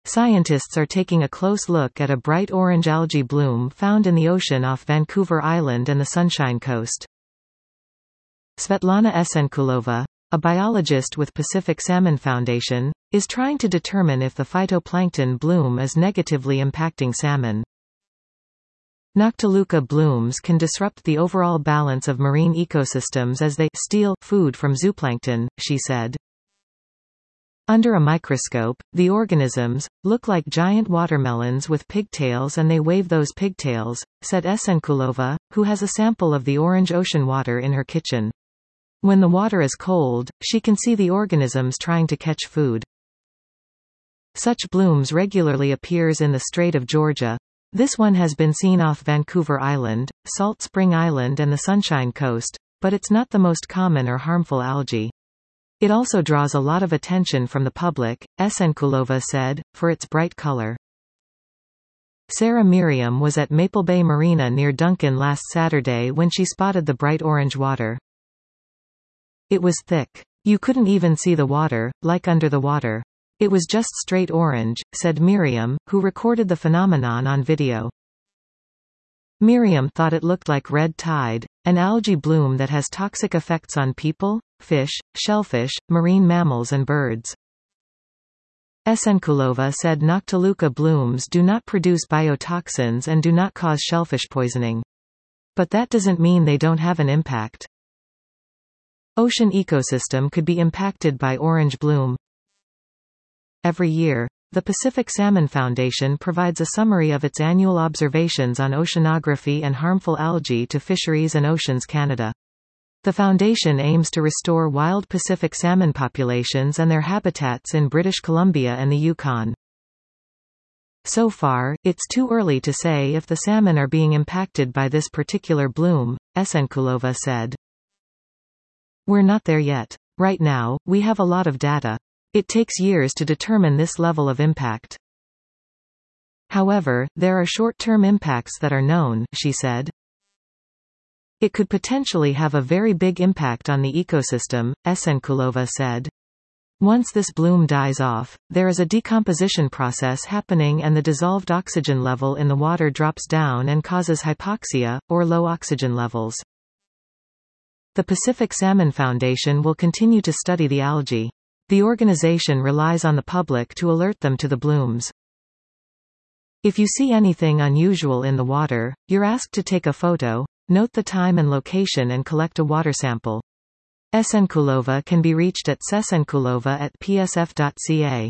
Scientists are taking a close look at a bright orange algae bloom found in the ocean off Vancouver Island and the Sunshine Coast. Svetlana Esenkulova, a biologist with Pacific Salmon Foundation, is trying to determine if the phytoplankton bloom is negatively impacting salmon. Noctiluca blooms can disrupt the overall balance of marine ecosystems as they steal food from zooplankton, she said. Under a microscope, the organisms look like giant watermelons with pigtails and they wave those pigtails, said Esenkulova, who has a sample of the orange ocean water in her kitchen. When the water is cold, she can see the organisms trying to catch food. Such blooms regularly appears in the Strait of Georgia. This one has been seen off Vancouver Island, Salt Spring Island and the Sunshine Coast, but it's not the most common or harmful algae. It also draws a lot of attention from the public, Esenkulova said, for its bright color. Sarah Miriam was at Maple Bay Marina near Duncan last Saturday when she spotted the bright orange water. It was thick. You couldn't even see the water, like under the water. It was just straight orange, said Miriam, who recorded the phenomenon on video. Miriam thought it looked like red tide, an algae bloom that has toxic effects on people, fish, shellfish, marine mammals and birds. Esenkulova said Noctiluca blooms do not produce biotoxins and do not cause shellfish poisoning. But that doesn't mean they don't have an impact. Ocean ecosystem could be impacted by orange bloom. Every year, the Pacific Salmon Foundation provides a summary of its annual observations on oceanography and harmful algae to Fisheries and Oceans Canada. The foundation aims to restore wild Pacific salmon populations and their habitats in British Columbia and the Yukon. So far, it's too early to say if the salmon are being impacted by this particular bloom, Esenkulova said. We're not there yet. Right now, we have a lot of data. It takes years to determine this level of impact. However, there are short-term impacts that are known, she said. It could potentially have a very big impact on the ecosystem, Esenkulova said. Once this bloom dies off, there is a decomposition process happening and the dissolved oxygen level in the water drops down and causes hypoxia, or low oxygen levels. The Pacific Salmon Foundation will continue to study the algae. The organization relies on the public to alert them to the blooms. If you see anything unusual in the water, you're asked to take a photo, note the time and location and collect a water sample. Esenkulova can be reached at sesenkulova@psf.ca.